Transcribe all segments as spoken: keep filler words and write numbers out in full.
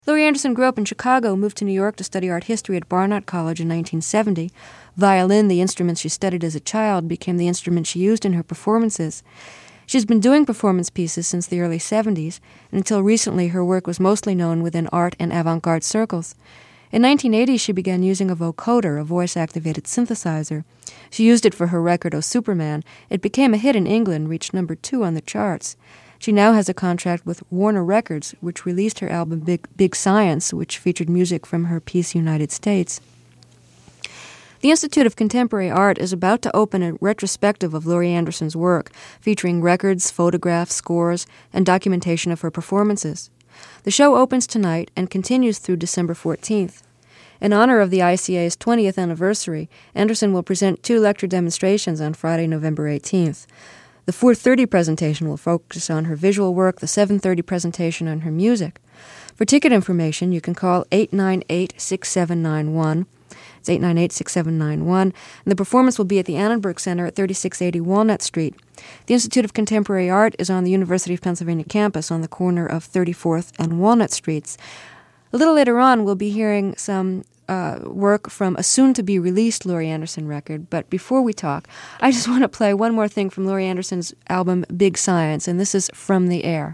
Laurie Anderson grew up in Chicago, moved to New York to study art history at Barnard College in nineteen seventy. Violin, the instrument she studied as a child, became the instrument she used in her performances. She's been doing performance pieces since the early seventies, and until recently her work was mostly known within art and avant-garde circles. In nineteen eighty, she began using a vocoder, a voice-activated synthesizer. She used it for her record, Oh Superman. It became a hit in England, reached number two on the charts. She now has a contract with Warner Records, which released her album Big, Big Science, which featured music from her piece United States. The Institute of Contemporary Art is about to open a retrospective of Laurie Anderson's work, featuring records, photographs, scores, and documentation of her performances. The show opens tonight and continues through December fourteenth. In honor of the I C A's twentieth anniversary, Anderson will present two lecture demonstrations on Friday, November eighteenth. The four thirty presentation will focus on her visual work, the seven thirty presentation on her music. For ticket information, you can call eight nine eight, six seven nine one. It's eight nine eight, six seven nine one, and the performance will be at the Annenberg Center at thirty-six eighty Walnut Street. The Institute of Contemporary Art is on the University of Pennsylvania campus on the corner of thirty-fourth and Walnut Streets. A little later on, we'll be hearing some uh, work from a soon-to-be-released Laurie Anderson record, but before we talk, I just want to play one more thing from Laurie Anderson's album Big Science, and this is From the Air.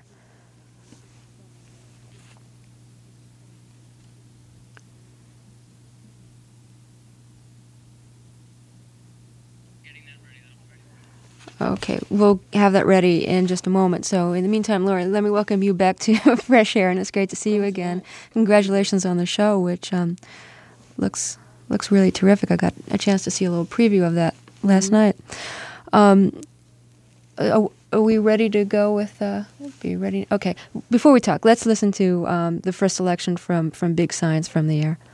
Okay, we'll have that ready in just a moment. So in the meantime, Laurie, let me welcome you back to Fresh Air, and it's great to see you again. Congratulations on the show, which um, looks looks really terrific. I got a chance to see a little preview of that last mm-hmm. night. Um, are, are we ready to go with... Uh, be ready? Okay, before we talk, let's listen to um, the first selection from, from Big Science, From the Air.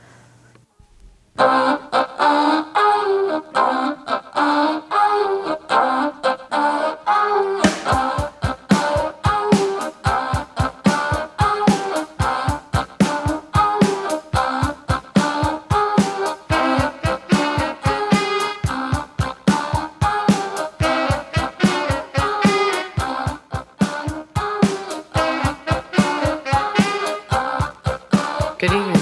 Good evening.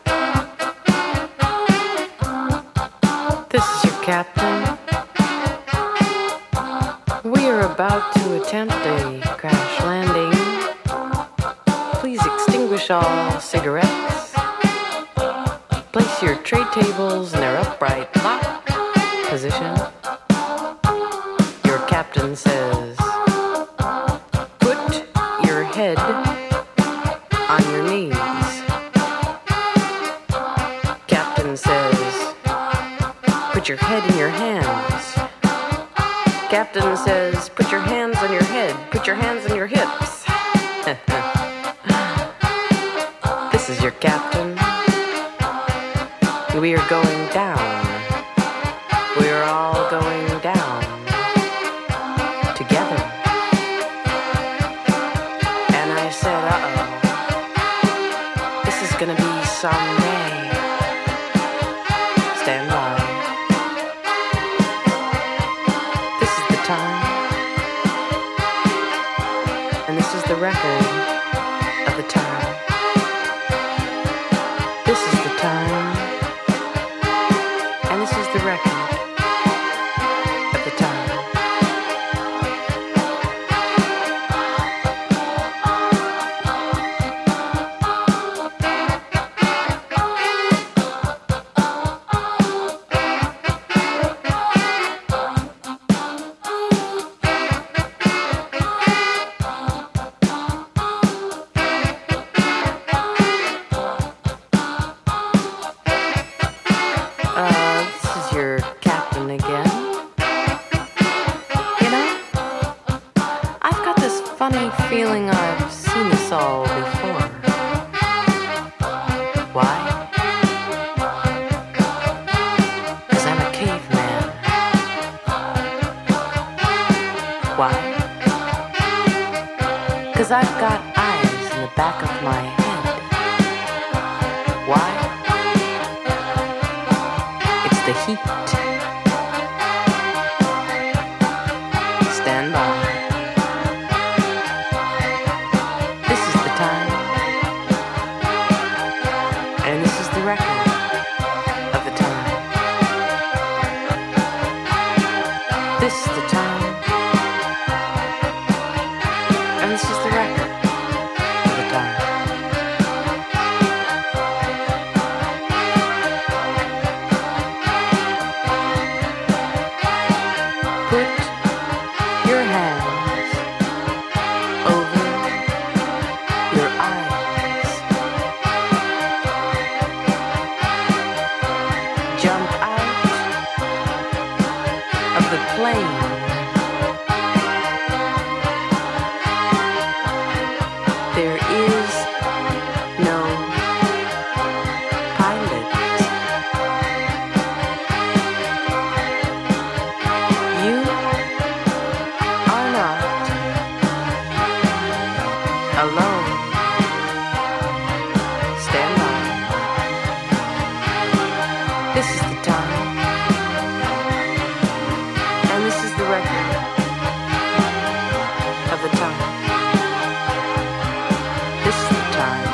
This is your captain. We are about to attempt a crash landing. Please extinguish all cigarettes. Place your tray tables in their upright lock position. Your captain says, put your head on your knees. Captain says, put your head in your hands. Captain says, put your hands on your head. Put your hands on your hips. This is your captain. We are going down. We are all going down together. And I said, uh-oh, this is gonna be someday. Stand by. This is the time. And this is the record of the time. This is the time. And this is the record of the time. Feeling I've seen this all before. Why? 'Cause I'm a caveman. Why? 'Cause I've got eyes in the back of my head. Why? It's the heat. Stand by. This is the time. the record of the time. This is the time. And this is the record of the time. Put your hands over your eyes. Jump out of the plane. There is no pilot. You are not alone. Stand by. This is the time. And this is the record of the time. This is the time.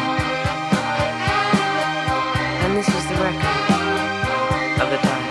And this is the record of the time.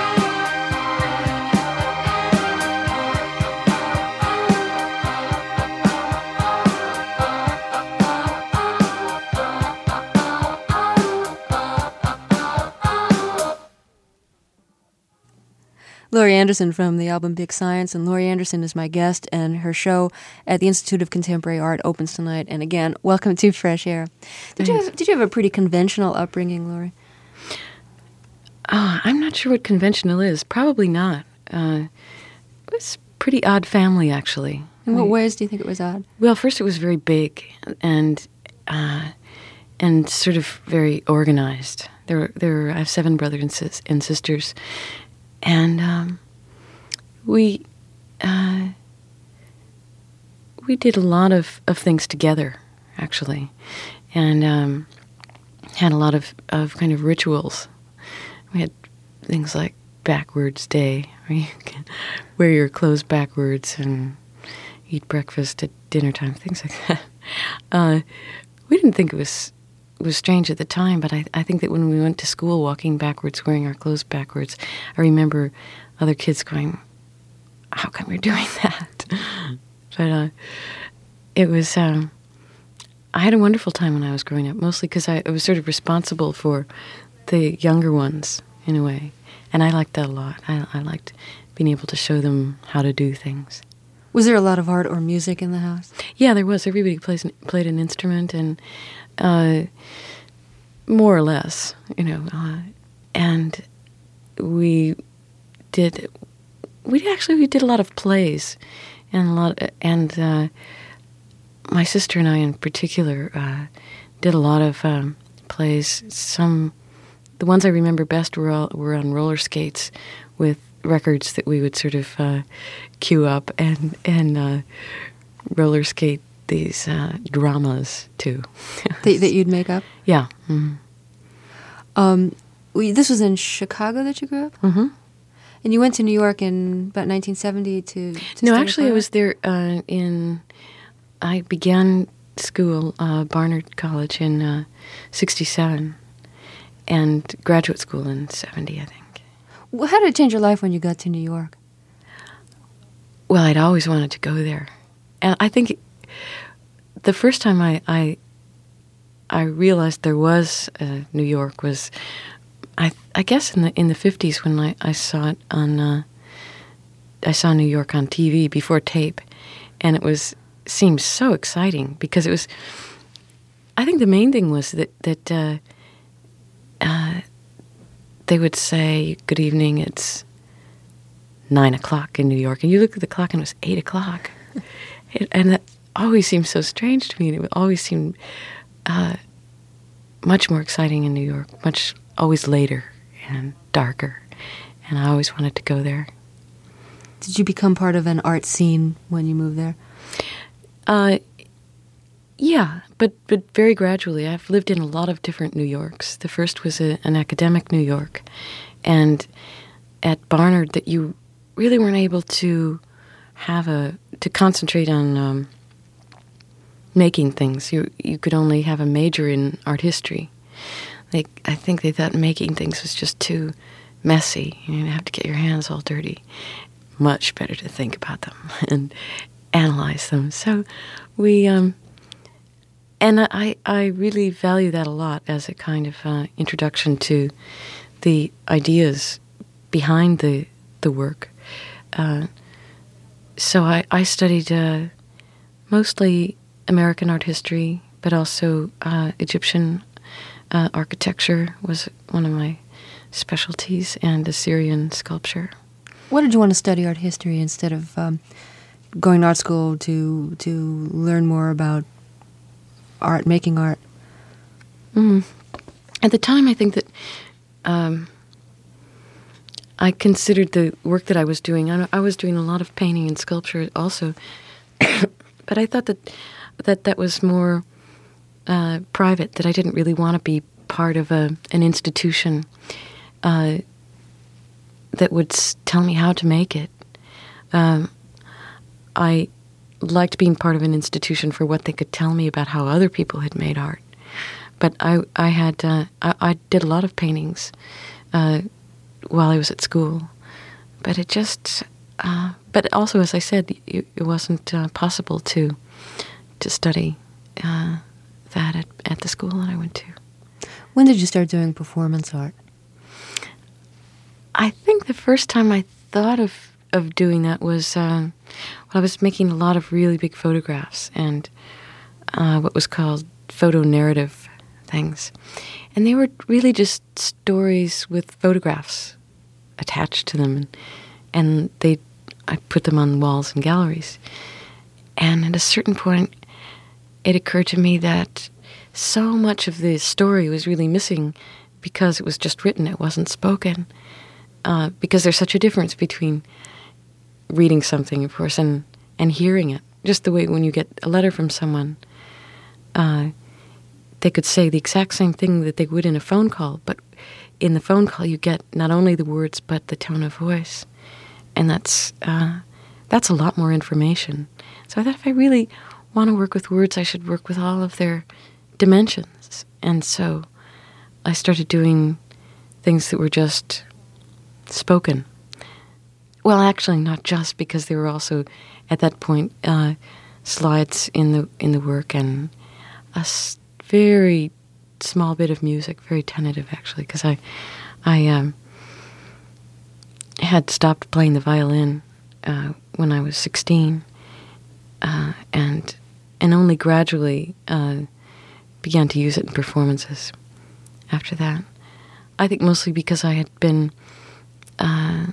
Laurie Anderson from the album Big Science, and Laurie Anderson is my guest, and her show at the Institute of Contemporary Art opens tonight. And again, welcome to Fresh Air. Did you have, did you have a pretty conventional upbringing, Laurie? Uh, I'm not sure what conventional is. Probably not. Uh, it was a pretty odd family, actually. In what We- ways do you think it was odd? Well, first it was very big and uh, and sort of very organized. There were, there were, I have seven brothers and, sis- and sisters, and um, we uh, we did a lot of, of things together, actually, and um, had a lot of, of kind of rituals. We had things like backwards day, where you can wear your clothes backwards and eat breakfast at dinner time, things like that. Uh, we didn't think it was it was strange at the time, but I, I think that when we went to school walking backwards, wearing our clothes backwards, I remember other kids going, how come you're doing that? But uh, it was, um, I had a wonderful time when I was growing up, mostly because I, I was sort of responsible for the younger ones, in a way. And I liked that a lot. I, I liked being able to show them how to do things. Was there a lot of art or music in the house? Yeah, there was. Everybody plays, played an instrument, and uh, more or less, you know. Uh, and we did, we actually we did a lot of plays, and a lot, and uh, my sister and I, in particular, uh, did a lot of um, plays. Some, the ones I remember best were all, were on roller skates with records that we would sort of uh, cue up and and uh, roller skate these uh, dramas too. that, that you'd make up? Yeah. Mm-hmm. Um, we, this was in Chicago that you grew up? Mm-hmm. And you went to New York in about nineteen seventy to, to No, study actually, I fine was art? there uh, in. I began school, uh, Barnard College, in uh, sixty-seven, and graduate school in seventy, I think. Well, how did it change your life when you got to New York? Well, I'd always wanted to go there, and I think the first time I I, I realized there was uh, New York was, I I guess in the in the fifties when I, I saw it on, uh, I saw New York on T V before tape, and it was seemed so exciting because it was. I think the main thing was that that uh, uh, they would say, "Good evening, it's nine o'clock in New York," and you look at the clock and it was eight o'clock, it, and that always seemed so strange to me. And it always seemed uh, much more exciting in New York, much always later and darker, and I always wanted to go there. Did you become part of an art scene when you moved there? Uh, yeah, but but very gradually. I've lived in a lot of different New Yorks. The first was a, an academic New York, and at Barnard that you really weren't able to have a to concentrate on um, making things. You you could only have a major in art history. they, I think they thought making things was just too messy. You have to get your hands all dirty. Much better to think about them and analyze them. So we, um, and I, I really value that a lot as a kind of uh, introduction to the ideas behind the the work. Uh, so I, I studied uh, mostly American art history, but also uh, Egyptian uh, architecture was one of my specialties, and Assyrian sculpture. What did you want to study art history instead of um, going to art school to to learn more about art, making art? Mm. At the time, I think that um, I considered the work that I was doing. I, I was doing a lot of painting and sculpture also, but I thought that that that was more uh, private. That I didn't really want to be part of a an institution uh, that would s- tell me how to make it. Um, I liked being part of an institution for what they could tell me about how other people had made art. But I, I had, uh, I, I did a lot of paintings uh, while I was at school. But it just, uh, but also, as I said, it, it wasn't uh, possible to to study uh, that at, at the school that I went to. When did you start doing performance art? I think the first time I thought of, of doing that was um, when I was making a lot of really big photographs and uh, what was called photo-narrative things. And they were really just stories with photographs attached to them. And, and they, I put them on walls and galleries. And at a certain point, it occurred to me that so much of the story was really missing because it was just written, it wasn't spoken. Uh, because there's such a difference between reading something, of course, and, and hearing it. Just the way when you get a letter from someone, uh, they could say the exact same thing that they would in a phone call, but in the phone call you get not only the words but the tone of voice, and that's uh, that's a lot more information. So I thought if I really want to work with words, I should work with all of their dimensions, and so I started doing things that were just spoken. Well, actually, not just, because there were also at that point uh, slides in the in the work and a s- very small bit of music, very tentative actually, because I I um, had stopped playing the violin uh, when I was sixteen, uh, and and only gradually uh, began to use it in performances after that. I think mostly because I had been Uh,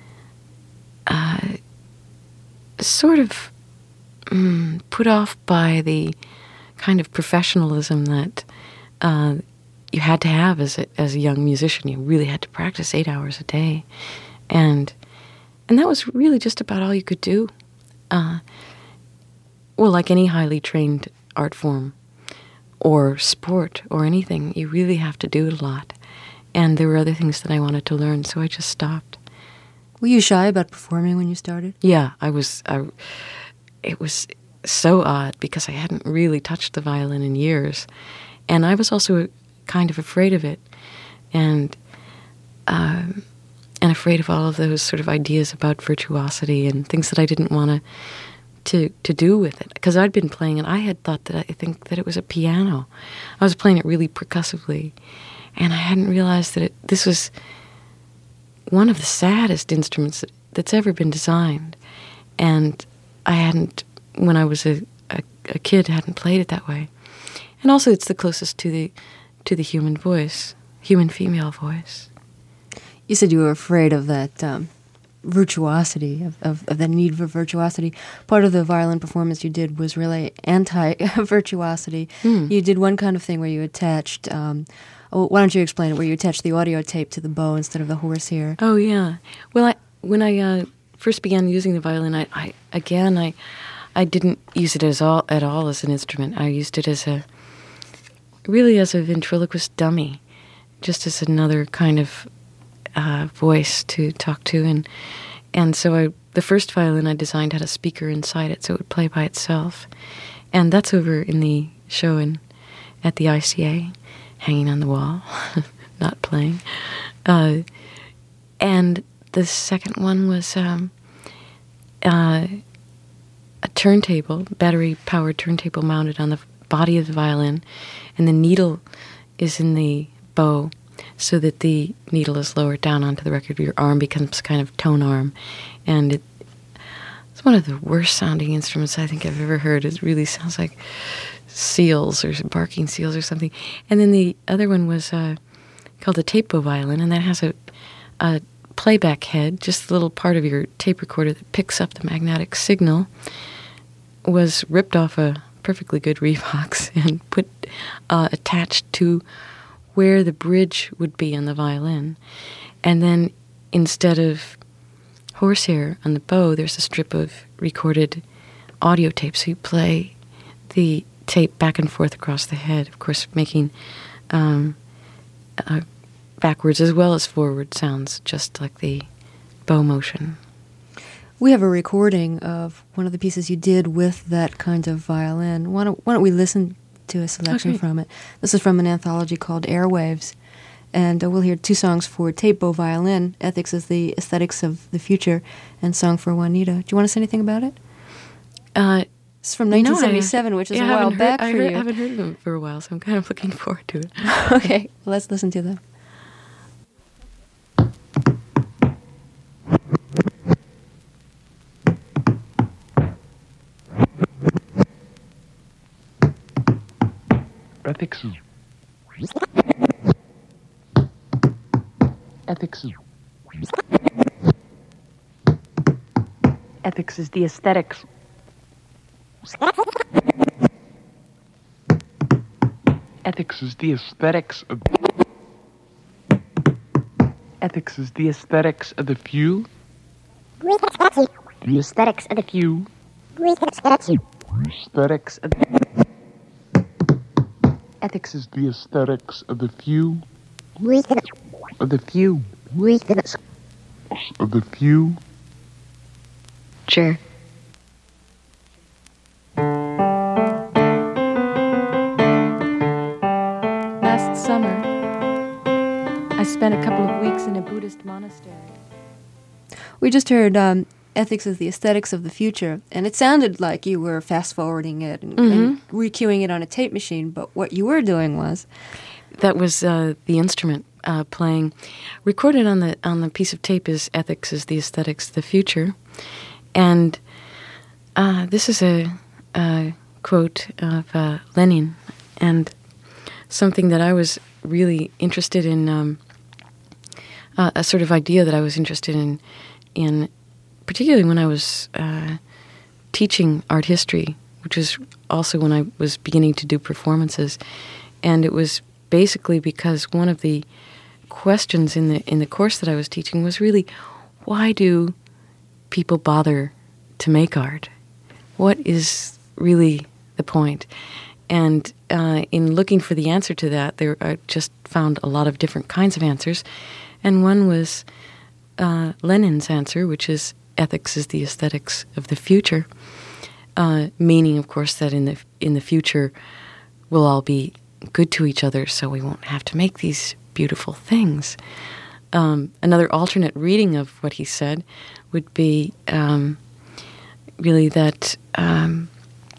uh, sort of mm, put off by the kind of professionalism that uh, you had to have as a, as a young musician. You really had to practice eight hours a day, and and that was really just about all you could do. Uh, well, like any highly trained art form or sport or anything, you really have to do it a lot. And there were other things that I wanted to learn, so I just stopped. Were you shy about performing when you started? Yeah, I was. I, it was so odd because I hadn't really touched the violin in years. And I was also kind of afraid of it. And, um, and afraid of all of those sort of ideas about virtuosity and things that I didn't want to to to do with it. Because I'd been playing it. I had thought that I think that it was a piano. I was playing it really percussively. And I hadn't realized that it, this was one of the saddest instruments that, that's ever been designed. And I hadn't, when I was a, a, a kid, hadn't played it that way. And also it's the closest to the to the human voice, human female voice. You said you were afraid of that um, virtuosity, of, of, of the need for virtuosity. Part of the violin performance you did was really anti-virtuosity. Mm. You did one kind of thing where you attached... Um, Oh, why don't you explain it, where you attach the audio tape to the bow instead of the horse here? Oh, yeah. Well, I, when I uh, first began using the violin, I, I again, I I didn't use it as all, at all as an instrument. I used it as a, really as a ventriloquist dummy, just as another kind of uh, voice to talk to. And and so I, the first violin I designed had a speaker inside it, so it would play by itself. And that's over in the show in, at the I C A. hanging on the wall, not playing. Uh, and the second one was um, uh, a turntable, battery-powered turntable mounted on the body of the violin, and the needle is in the bow so that the needle is lowered down onto the record. Your arm becomes kind of tone arm, and it, it's one of the worst-sounding instruments I think I've ever heard. It really sounds like seals or barking seals or something. And then the other one was uh, called a tape bow violin, and that has a, a playback head, just a little part of your tape recorder that picks up the magnetic signal, was ripped off a perfectly good Revox and put uh, attached to where the bridge would be on the violin. And then instead of horsehair on the bow, there's a strip of recorded audio tape. So you play the tape back and forth across the head, of course making um, uh, backwards as well as forward sounds, just like the bow motion. We have a recording of one of the pieces you did with that kind of violin. Why don't, why don't we listen to a selection okay. from it? This is from an anthology called Airwaves, and uh, we'll hear two songs for tape bow violin, Ethics is the Aesthetics of the Future, and Song for Juanita. Do you want to say anything about it? Uh, it's from nineteen seventy-seven, no, I, which is yeah, a while heard, back I for heard, you. I haven't heard of them for a while, so I'm kind of looking forward to it. Okay, well, let's listen to them. Ethics is Ethics is Ethics is the aesthetics. Ethics is the aesthetics of Ethics is the aesthetics of the few. The aesthetics of the few. Aesthetics of Ethics is the aesthetics of the few. Of the few. Of the few. Sure. Last summer, I spent a couple of weeks in a Buddhist monastery. We just heard um, Ethics is the Aesthetics of the Future, and it sounded like you were fast-forwarding it and, mm-hmm. and re-cueing it on a tape machine, but what you were doing was... That was uh, the instrument uh, playing. Recorded on the on the piece of tape is Ethics is the Aesthetics of the Future, and uh, this is a, a quote of uh, Lenin, and something that I was really interested in, um, uh, a sort of idea that I was interested in, in particularly when I was uh, teaching art history, which was also when I was beginning to do performances, and it was basically because one of the questions in the in the course that I was teaching was really, why do people bother to make art? What is really the point? And uh, in looking for the answer to that, there I just found a lot of different kinds of answers, and one was uh, Lenin's answer, which is ethics is the aesthetics of the future, uh, meaning, of course, that in the in the future we'll all be good to each other, so we won't have to make these beautiful things. Um, another alternate reading of what he said would be um, really that um,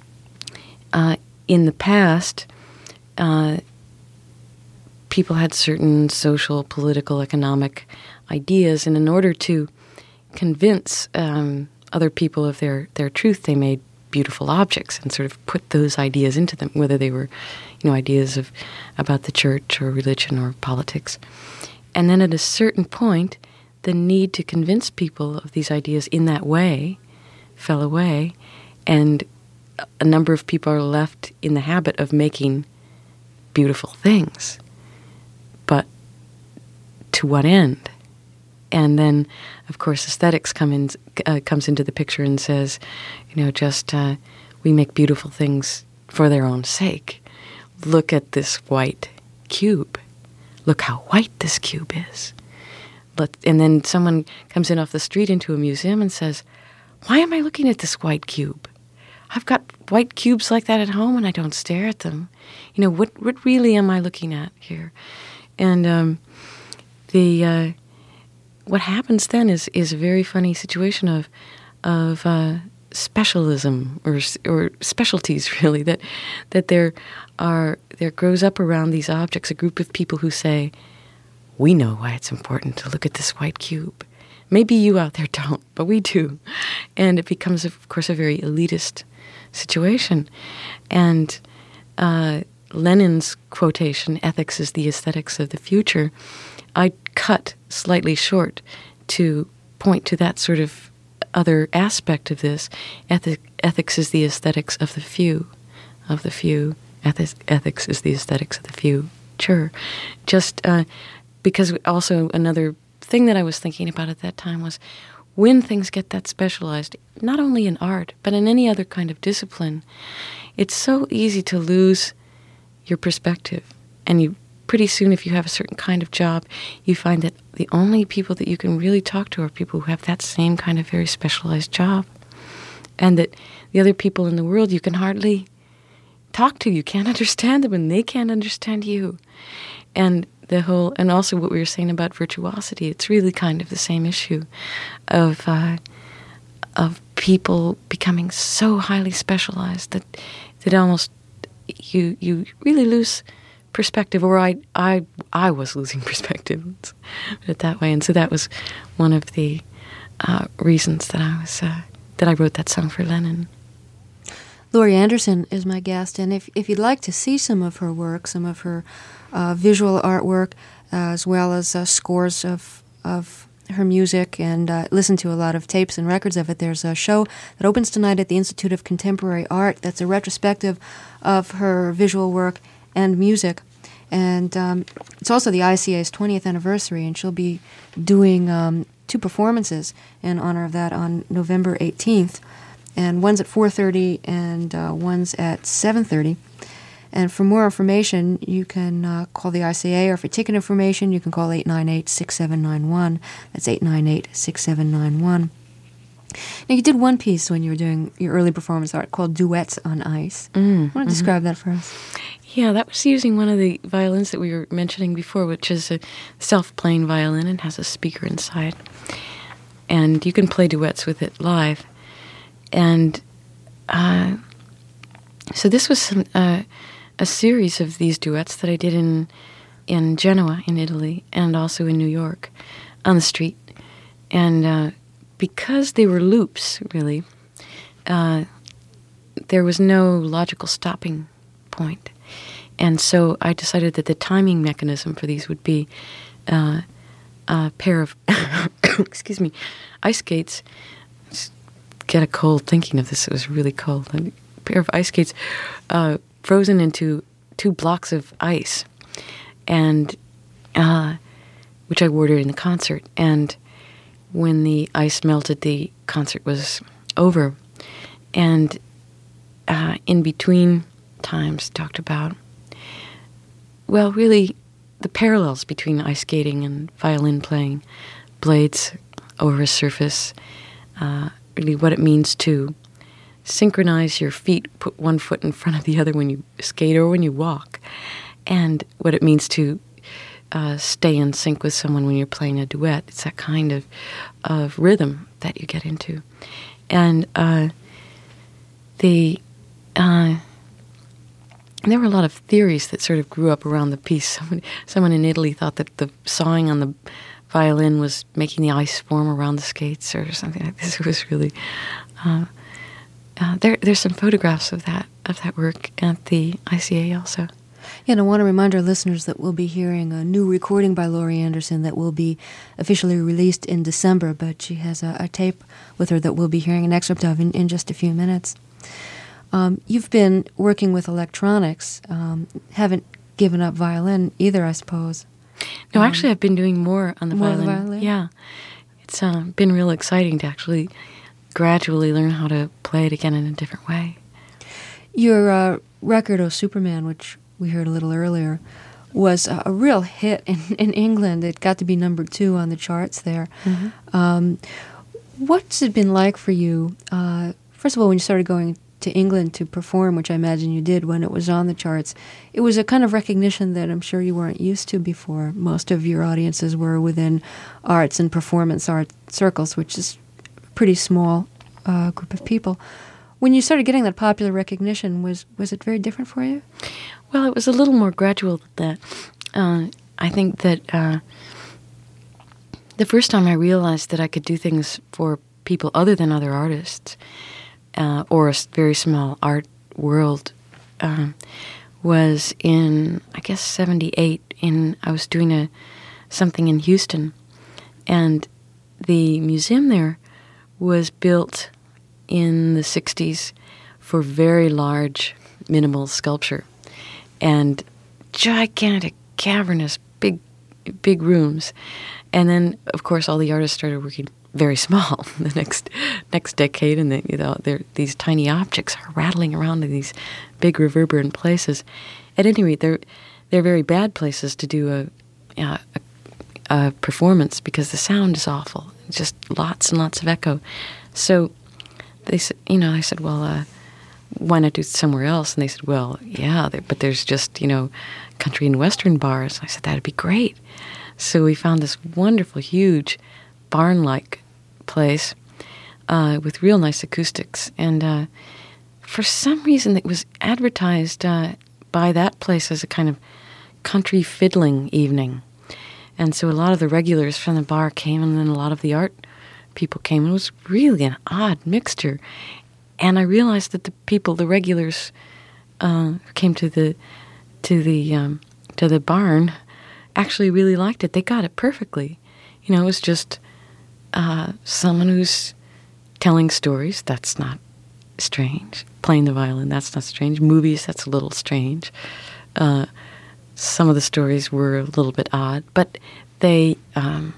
uh, in the past, uh, people had certain social, political, economic ideas, and in order to convince um, other people of their, their truth, they made beautiful objects and sort of put those ideas into them, whether they were, you know, ideas of about the church or religion or politics. And then at a certain point, the need to convince people of these ideas in that way fell away, and a number of people are left in the habit of making beautiful things. But to what end? And then, of course, aesthetics come in, uh, comes into the picture and says, you know, just uh, we make beautiful things for their own sake. Look at this white cube. Look how white this cube is. Let, and then someone comes in off the street into a museum and says, why am I looking at this white cube? I've got white cubes like that at home and I don't stare at them. You know, what what really am I looking at here? And um, the uh, what happens then is is a very funny situation of of uh, specialism or or specialties, really, that that there are there grows up around these objects a group of people who say, we know why it's important to look at this white cube. Maybe you out there don't, but we do. And it becomes, of course, a very elitist situation. And uh, Lenin's quotation, ethics is the aesthetics of the future, I cut slightly short to point to that sort of other aspect of this. Ethic, ethics is the aesthetics of the few, of the few. Ethics, ethics is the aesthetics of the future. Just uh, because also another thing that I was thinking about at that time was when things get that specialized, not only in art, but in any other kind of discipline, it's so easy to lose your perspective. And you pretty soon, if you have a certain kind of job, you find that the only people that you can really talk to are people who have that same kind of very specialized job. And that the other people in the world you can hardly talk to. You can't understand them and they can't understand you. And the whole, and also what we were saying about virtuosity, it's really kind of the same issue of uh, of people becoming so highly specialized that that almost you you really lose perspective. Or I I I was losing perspective, put it that way. And so that was one of the uh, reasons that I was uh, that I wrote that song for Lenin. Laurie Anderson is my guest, and if if you'd like to see some of her work, some of her uh, visual artwork, uh, as well as uh, scores of of her music, and uh, listen to a lot of tapes and records of it, there's a show that opens tonight at the Institute of Contemporary Art that's a retrospective of her visual work and music. And um, it's also the I C A's twentieth anniversary, and she'll be doing um, two performances in honor of that on November eighteenth. And one's at four thirty and uh, one's at seven thirty. And for more information, you can uh, call the I C A, or for ticket information, you can call eight nine eight, six seven nine one. That's eight nine eight, six seven nine one. Now, you did one piece when you were doing your early performance art called Duets on Ice. Mm, I want to mm-hmm. describe that for us. Yeah, that was using one of the violins that we were mentioning before, which is a self-playing violin and has a speaker inside. And you can play duets with it live. And uh, so this was some, uh, a series of these duets that I did in in Genoa, in Italy, and also in New York, on the street. And uh, because they were loops, really, uh, there was no logical stopping point. And so I decided that the timing mechanism for these would be uh, a pair of, excuse me, ice skates. Get a cold thinking of this. It was really cold. A pair of ice skates uh, frozen into two blocks of ice, and uh, which I wore during the concert. And when the ice melted, the concert was over. And uh, in between times, talked about, well, really, the parallels between ice skating and violin playing, blades over a surface. Uh, really what it means to synchronize your feet, put one foot in front of the other when you skate or when you walk, and what it means to uh, stay in sync with someone when you're playing a duet. It's that kind of, of rhythm that you get into. And uh, the uh, there were a lot of theories that sort of grew up around the piece. Someone, someone in Italy thought that the sawing on the violin was making the ice form around the skates or something like this. It was really uh, uh, there. There's some photographs of that of that work at the I C A also. Yeah, and I want to remind our listeners that we'll be hearing a new recording by Laurie Anderson that will be officially released in December, but she has a, a tape with her that we'll be hearing an excerpt of in, in just a few minutes. Um, you've been working with electronics, um, haven't given up violin either, I suppose. No, actually, I've been doing more on the more violin. The violin. Yeah, it's uh, been real exciting to actually gradually learn how to play it again in a different way. Your uh, record, "Oh Superman," which we heard a little earlier, was a, a real hit in, in England. It got to be number two on the charts there. Mm-hmm. Um, what's it been like for you? Uh, first of all, when you started going to England to perform, which I imagine you did when it was on the charts, it was a kind of recognition that I'm sure you weren't used to before. Most of your audiences were within arts and performance art circles, which is a pretty small uh, group of people. When you started getting that popular recognition, was was it very different for you? Well, it was a little more gradual than that. Uh, I think that uh, the first time I realized that I could do things for people other than other artists, uh, or a very small art world, um, was in, I guess, seventy-eight. In I was doing a something in Houston, and the museum there was built in the sixties for very large, minimal sculpture, and gigantic, cavernous, big, big rooms. And then, of course, all the artists started working very small the next next decade, and they, you know, these tiny objects are rattling around in these big reverberant places. At any rate, they're they're very bad places to do a, a, a performance because the sound is awful. Just lots and lots of echo. So they said, you know, I said, well, uh, why not do it somewhere else? And they said, well, yeah, there, but there's just, you know, country and western bars. I said, that'd be great. So we found this wonderful, huge, barn-like place uh, with real nice acoustics. And uh, for some reason, it was advertised uh, by that place as a kind of country fiddling evening. And so a lot of the regulars from the bar came, and then a lot of the art people came. It was really an odd mixture. And I realized that the people, the regulars, uh, who came to the to the um, to the barn, actually really liked it. They got it perfectly. You know, it was just uh, someone who's telling stories. That's not strange. Playing the violin, that's not strange. Movies, that's a little strange. Uh, some of the stories were a little bit odd, but they um,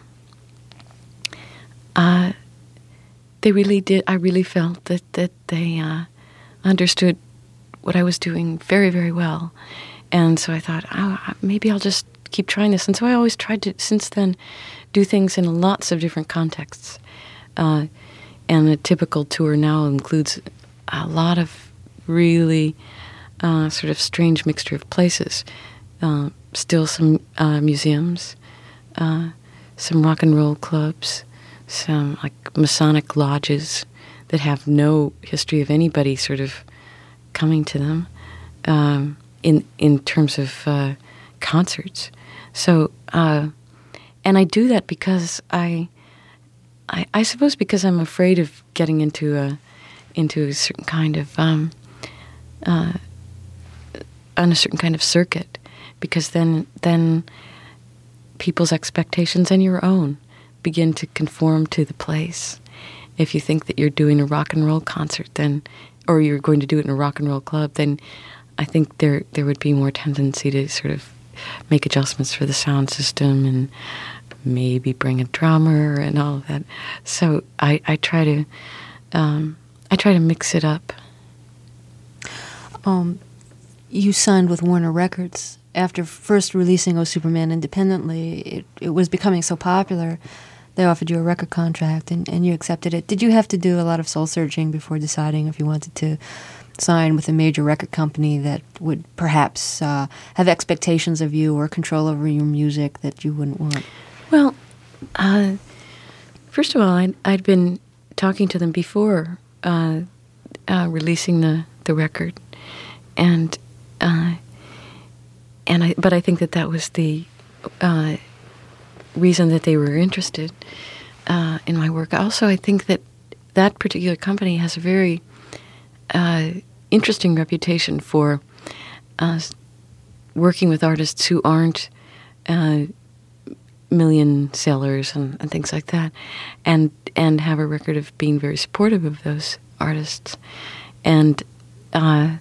uh, they really did. I really felt that that they uh, understood what I was doing very, very well. And so I thought, oh, maybe I'll just keep trying this. And so I always tried to, since then, do things in lots of different contexts. Uh, and a typical tour now includes a lot of really uh, sort of strange mixture of places. Uh, still some uh, museums, uh, some rock and roll clubs, some like Masonic lodges that have no history of anybody sort of coming to them um, in in terms of uh, concerts. So, uh, and I do that because I, I, I suppose because I'm afraid of getting into a into a certain kind of um, uh, on a certain kind of circuit. Because then, then people's expectations and your own begin to conform to the place. If you think that you're doing a rock and roll concert, then, or you're going to do it in a rock and roll club, then I think there there would be more tendency to sort of make adjustments for the sound system and maybe bring a drummer and all of that. So I, I try to um, I try to mix it up. Um, you signed with Warner Records. After first releasing Oh Superman independently, it, it was becoming so popular, they offered you a record contract, and, and you accepted it. Did you have to do a lot of soul-searching before deciding if you wanted to sign with a major record company that would perhaps uh, have expectations of you or control over your music that you wouldn't want? Well, uh, first of all, I'd, I'd been talking to them before uh, uh, releasing the, the record, and... Uh, And I, but I think that that was the uh, reason that they were interested uh, in my work. Also, I think that that particular company has a very uh, interesting reputation for uh, working with artists who aren't uh, million sellers and, and things like that, and and have a record of being very supportive of those artists. And uh,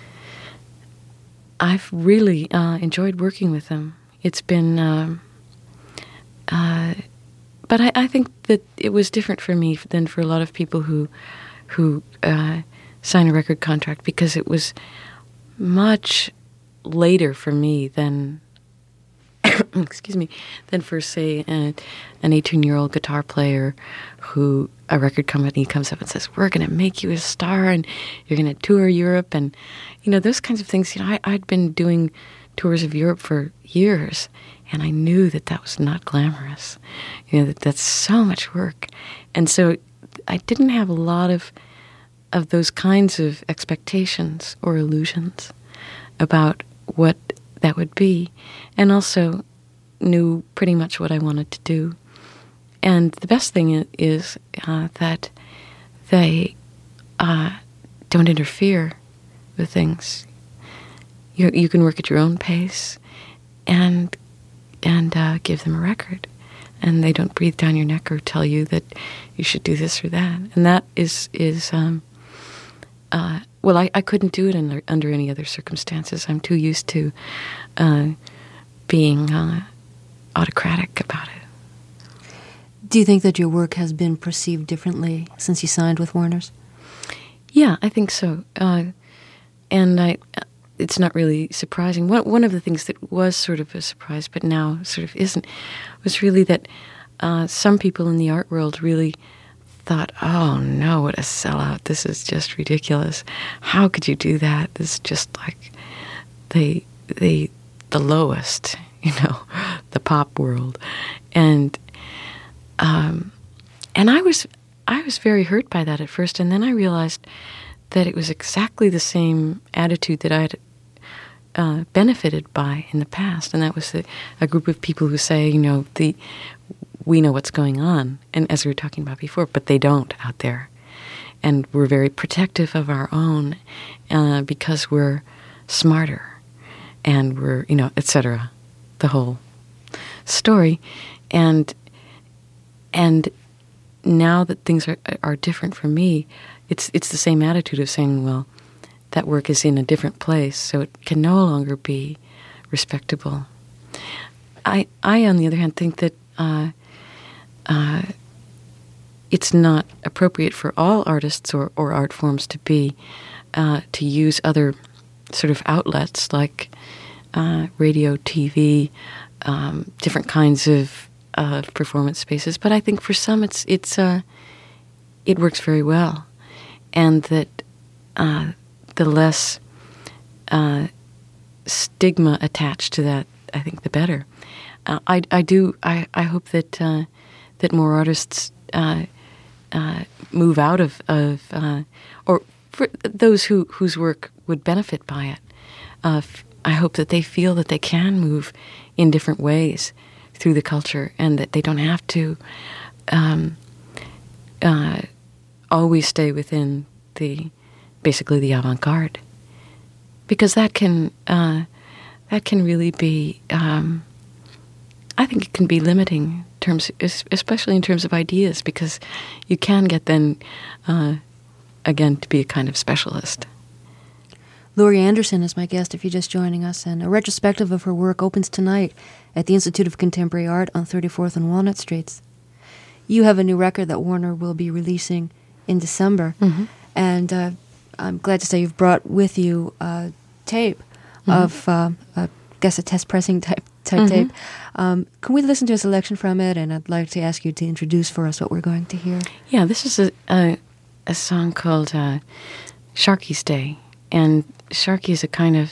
I've really uh, enjoyed working with them. It's been, um, uh, but I, I think that it was different for me than for a lot of people who, who uh, sign a record contract, because it was much later for me than excuse me, than for, say, a, an eighteen-year-old guitar player who a record company comes up and says, we're going to make you a star and you're going to tour Europe. And, you know, those kinds of things. You know, I, I'd been doing tours of Europe for years, and I knew that that was not glamorous. You know, that that's so much work. And so I didn't have a lot of of those kinds of expectations or illusions about what that would be, and also knew pretty much what I wanted to do. And the best thing is uh, that they uh, don't interfere with things. You you can work at your own pace, and and uh, give them a record, and they don't breathe down your neck or tell you that you should do this or that. And that is is um, uh, well, I, I couldn't do it under, under any other circumstances. I'm too used to uh, being uh, autocratic about it. Do you think that your work has been perceived differently since you signed with Warner's? Yeah, I think so. Uh, and I, it's not really surprising. One, one of the things that was sort of a surprise, but now sort of isn't, was really that uh, some people in the art world really thought, oh no, what a sellout. This is just ridiculous. How could you do that? This is just like the, the, the lowest, you know, the pop world. And Um, and I was I was very hurt by that at first, and then I realized that it was exactly the same attitude that I had uh, benefited by in the past, and that was the, a group of people who say, you know, the we know what's going on, and as we were talking about before, but they don't out there, and we're very protective of our own uh, because we're smarter, and we're, you know, et cetera, the whole story, and. And now that things are are different for me, it's it's the same attitude of saying, well, that work is in a different place, so it can no longer be respectable. I, I on the other hand, think that uh, uh, it's not appropriate for all artists or, or art forms to be uh, to use other sort of outlets like uh, radio, T V, um, different kinds of Uh, performance spaces, but I think for some it's it's uh, it works very well, and that uh, the less uh, stigma attached to that, I think, the better. Uh, I I do I, I hope that uh, that more artists uh, uh, move out of of uh, or for those who whose work would benefit by it. Uh, I hope that they feel that they can move in different ways through the culture, and that they don't have to um, uh, always stay within the basically the avant-garde, because that can uh, that can really be um, I think it can be limiting in terms, especially in terms of ideas, because you can get then uh, again to be a kind of specialist. Laurie Anderson is my guest if you're just joining us, and a retrospective of her work opens tonight at the Institute of Contemporary Art on thirty-fourth and Walnut Streets. You have a new record that Warner will be releasing in December, mm-hmm. and uh, I'm glad to say you've brought with you a tape mm-hmm. of, uh, I guess, a test pressing type, type mm-hmm. tape. Um, can we listen to a selection from it? And I'd like to ask you to introduce for us what we're going to hear. Yeah, this is a, a, a song called uh, Sharky's Day. And Sharky is a kind of,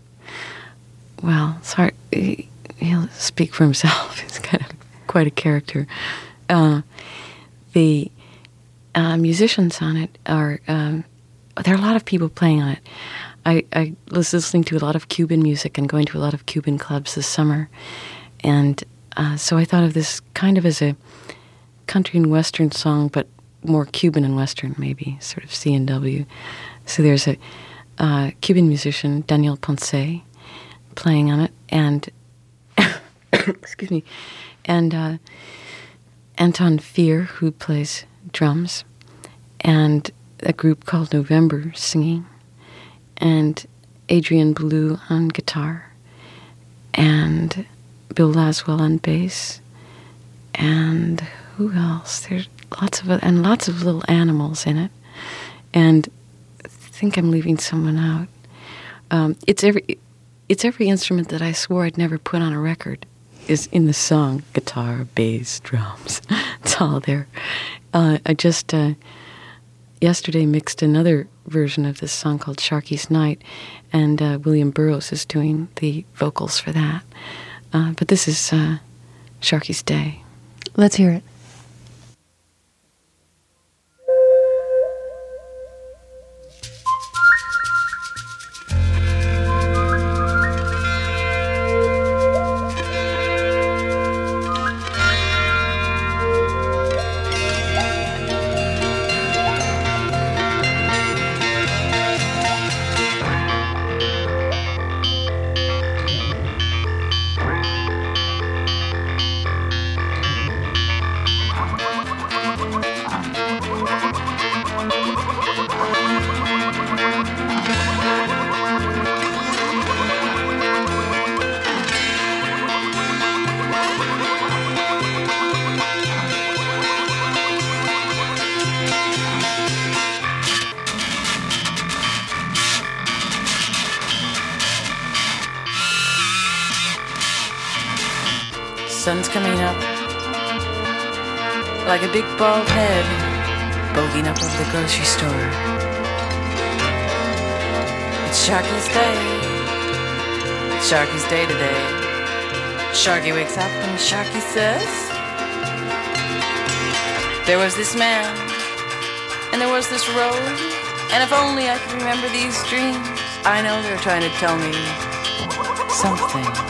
well, it's hard, he'll speak for himself. He's kind of quite a character. Uh, the uh, musicians on it are, um, there are a lot of people playing on it. I, I was listening to a lot of Cuban music and going to a lot of Cuban clubs this summer. And uh, so I thought of this kind of as a country and western song, but more Cuban and western, maybe, sort of C and W. So there's a Uh, Cuban musician Daniel Ponce playing on it, and excuse me, and uh, Anton Fear, who plays drums, and a group called November singing, and Adrian Ballou on guitar, and Bill Laswell on bass, and who else? There's lots of and lots of little animals in it, and I think I'm leaving someone out. Um, it's every it's every instrument that I swore I'd never put on a record. is in the song. Guitar, bass, drums. It's all there. Uh, I just uh, yesterday mixed another version of this song called Sharky's Night, and uh, William Burroughs is doing the vocals for that. Uh, but this is uh, Sharky's Day. Let's hear it. Sun's coming up like a big bald head bulging up over the grocery store. It's Sharky's Day. It's Sharky's Day today. Sharky wakes up and Sharky says, there was this man and there was this road, and if only I could remember these dreams. I know they're trying to tell me something.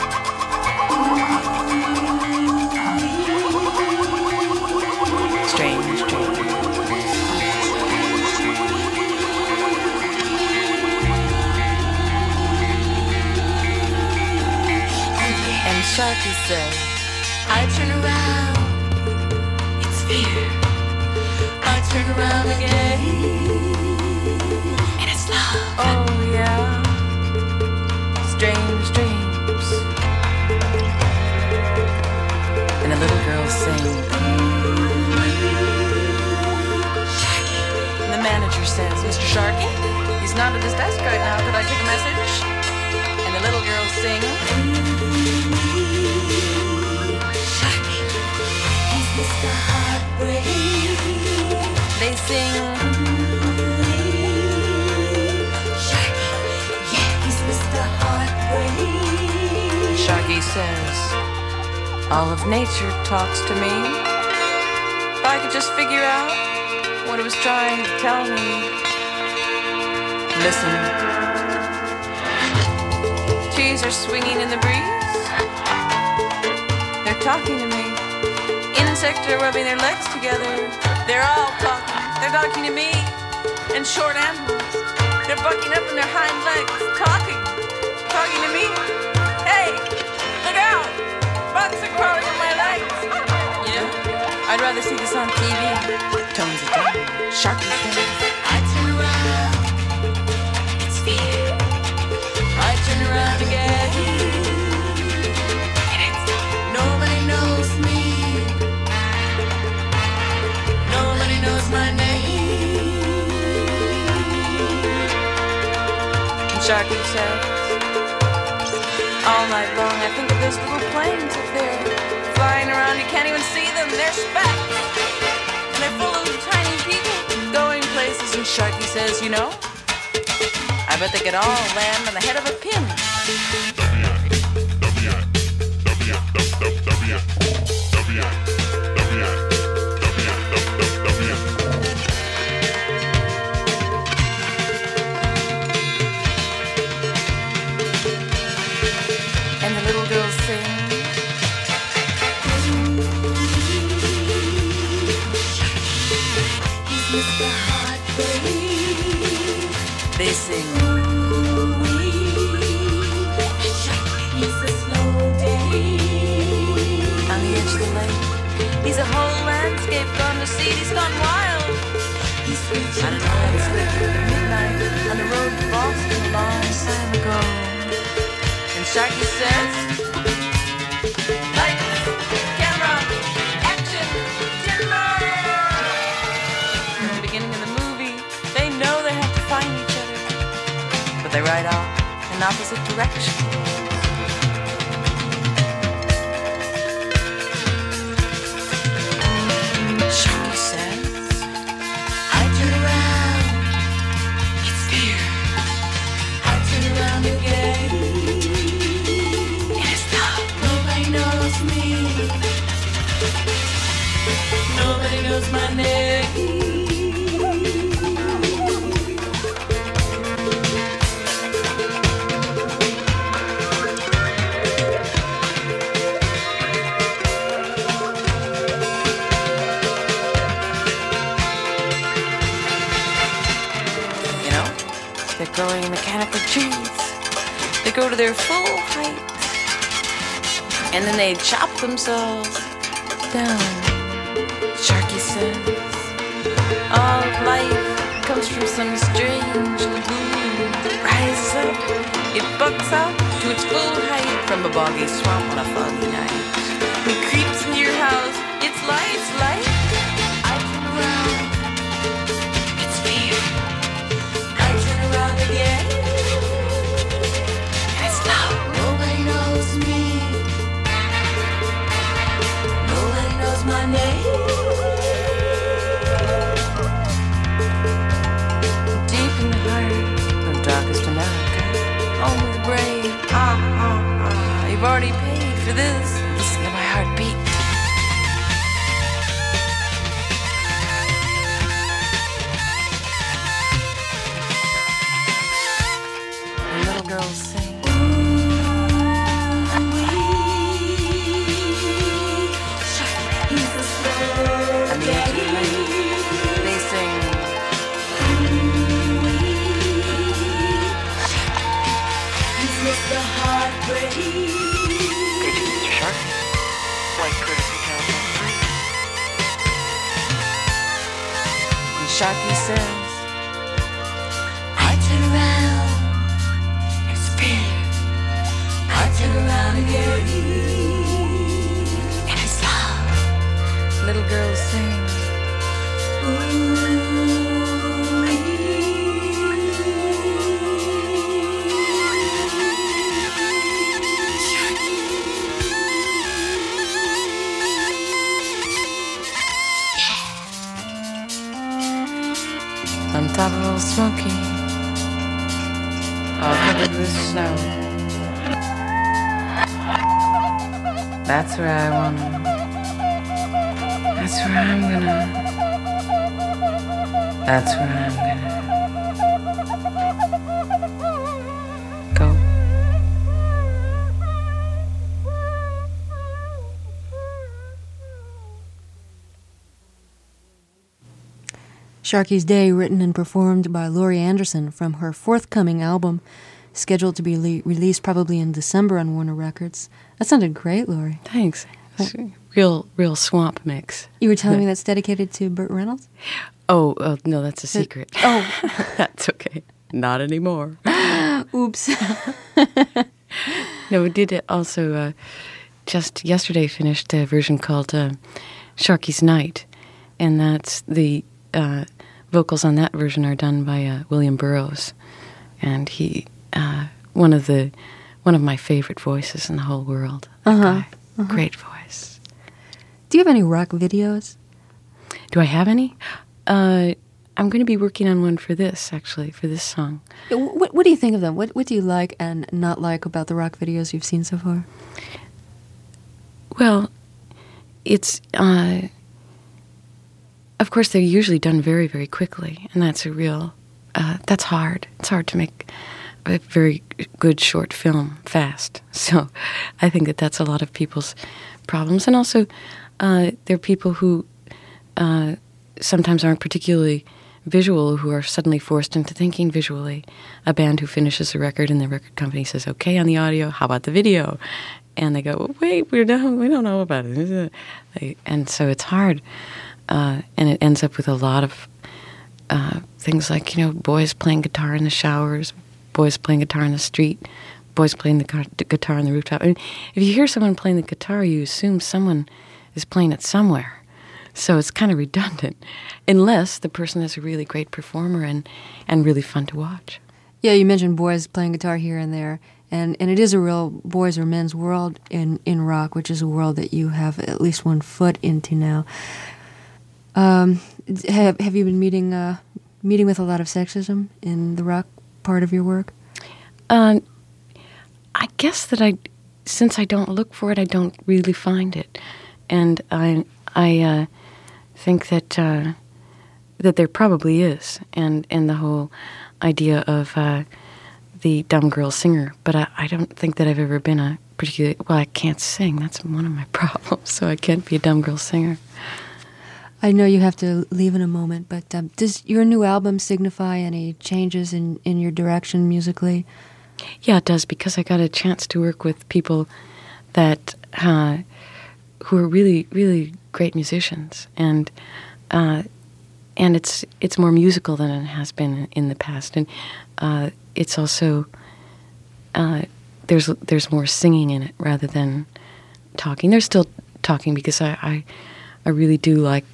Strange dreams. And Sharky says, I turn around, it's fear. I turn around again, and it's love. Oh yeah, strange dreams. And the little girl sings. The manager says, Mister Sharky, he's not at his desk right now. Could I take a message? And the little girls sing. Sharky, he's Mister Heartbreak. They sing. Sharky, yeah, he's Mister Heartbreak. Sharky says, all of nature talks to me. If I could just figure out what it was trying to tell me. Listen. Trees are swinging in the breeze. They're talking to me. Insects are rubbing their legs together. They're all talking. They're talking to me. And short animals, they're bucking up on their hind legs, talking. Talking to me. Hey, look out! Bugs are crawling on my legs. You know, I'd rather see this on T V. Tones it down. Sharky says, I turn around, it's fear. I turn around again, and it's nobody knows me. Nobody knows my name. And Sharky says, all night long I think of those little planes up there, flying around, you can't even see them, they're specks. And they're full of tiny people going places, and Sharky says, you know, I bet they could all land on the head of a pin. And the little girls sing. Mister Heartbreak. They sing. It's a slow day. On the edge of the lake, he's a whole landscape gone to seed. He's gone wild. He's reaching. I don't know. He's lived at midnight on the road to Boston a long time ago. And Sharky says, lights, camera, action, timber. They ride off in opposite directions. my name. You know, they're growing mechanical trees. They grow to their full height, and then they chop themselves down. Sharky says, all of life comes from some strange lagoon. It rises up, it bucks out to its full height from a boggy swamp on a foggy night. It creeps into your house, it's light, it's light. I turn around, it's fear. I turn around again, and it's love. Nobody knows me. Nobody knows my name. Deep in the heart of darkest America, oh my brain, ah, ah, ah, you've already paid for this. Listen to my heartbeat. The little girls sing. And the ancient men, they sing. Greetings, Mister Shark. Flight courtesy California three. And Sharky says, I turn around, it's fear. I turn around again, and it's love. Little girls sing. On top of Old Smoky, all covered with snow. That's where I wanna. That's where I'm gonna. That's where I'm gonna go. Sharky's Day, written and performed by Laurie Anderson from her forthcoming album, scheduled to be le- released probably in December on Warner Records. That sounded great, Laurie. Thanks. It's a real, real swamp mix. You were telling me that's dedicated to Burt Reynolds? Oh, oh no, that's a secret. Oh. That's okay. Not anymore. Oops. No, we did it also uh, just yesterday finished a version called uh, Sharky's Night, and that's the uh, vocals on that version are done by uh, William Burroughs, and he uh, one of the one of my favorite voices in the whole world. That Uh-huh. guy. Uh-huh. Great voice. Do you have any rock videos? Do I have any? Uh, I'm going to be working on one for this, actually, for this song. What, what do you think of them? What, what do you like and not like about the rock videos you've seen so far? Well, it's, uh, of course, they're usually done very, very quickly, and that's a real, uh, that's hard. It's hard to make a very good short film fast. So I think that that's a lot of people's problems. And also, uh, there are people who uh, sometimes aren't particularly visual, who are suddenly forced into thinking visually. A band who finishes a record and the record company says, okay, on the audio, how about the video? And they go, well, wait, we don't, we don't know about it. And so it's hard. Uh, and it ends up with a lot of uh, things like, you know, boys playing guitar in the showers, boys playing guitar in the street, boys playing the, car- the guitar on the rooftop. I mean, if you hear someone playing the guitar, you assume someone is playing it somewhere. So it's kind of redundant, unless the person is a really great performer and, and really fun to watch. Yeah, you mentioned boys playing guitar here and there, and, and it is a real boys or men's world in, in rock, which is a world that you have at least one foot into now. Um, have have you been meeting uh, meeting with a lot of sexism in the rock part of your work? Um, I guess that I, since I don't look for it, I don't really find it, and I I uh, think that uh, that there probably is, and, and the whole idea of uh, the dumb girl singer. But I, I don't think that I've ever been a particularly, well, I can't sing. That's one of my problems, so I can't be a dumb girl singer. I know you have to leave in a moment, but um, does your new album signify any changes in, in your direction musically? Yeah, it does, because I got a chance to work with people that uh, who are really, really great musicians, and uh, and it's it's more musical than it has been in the past, and uh, it's also uh, there's there's more singing in it rather than talking. There's still talking because I I, I really do like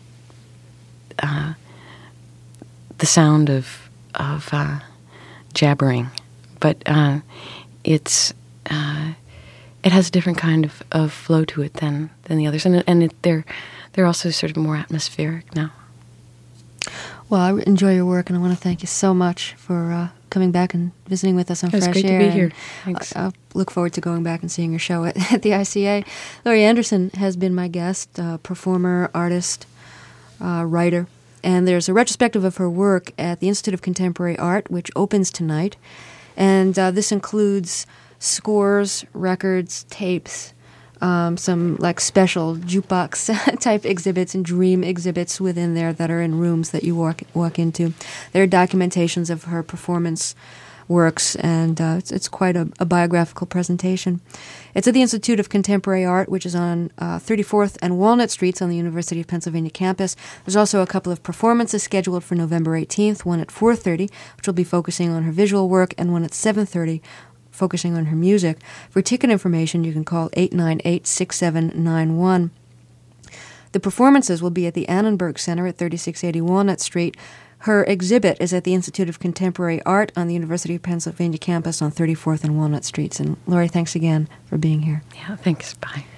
uh, the sound of of uh, jabbering, but uh, it's uh, it has a different kind of, of flow to it than than the others, and and it, they're they're also sort of more atmospheric now. Well, I enjoy your work, and I want to thank you so much for uh, coming back and visiting with us on Fresh Air. It's great to be here. Thanks. I, I look forward to going back and seeing your show at, at the I C A. Laurie Anderson has been my guest, uh, performer, artist, uh, writer, and there's a retrospective of her work at the Institute of Contemporary Art, which opens tonight, and uh, this includes scores, records, tapes, Um, some like special jukebox type exhibits and dream exhibits within there that are in rooms that you walk walk into. There are documentations of her performance works, and uh, it's, it's quite a, a biographical presentation. It's at the Institute of Contemporary Art, which is on uh, thirty-fourth and Walnut Streets on the University of Pennsylvania campus. There's also a couple of performances scheduled for November eighteenth, one at four thirty, which will be focusing on her visual work, and one at seven thirty, focusing on her music. For ticket information, you can call eight nine eight, six seven nine one. The performances will be at the Annenberg Center at thirty-six eighty Walnut Street. Her exhibit is at the Institute of Contemporary Art on the University of Pennsylvania campus on thirty-fourth and Walnut Streets. And Laurie, thanks again for being here. Yeah, thanks. Bye.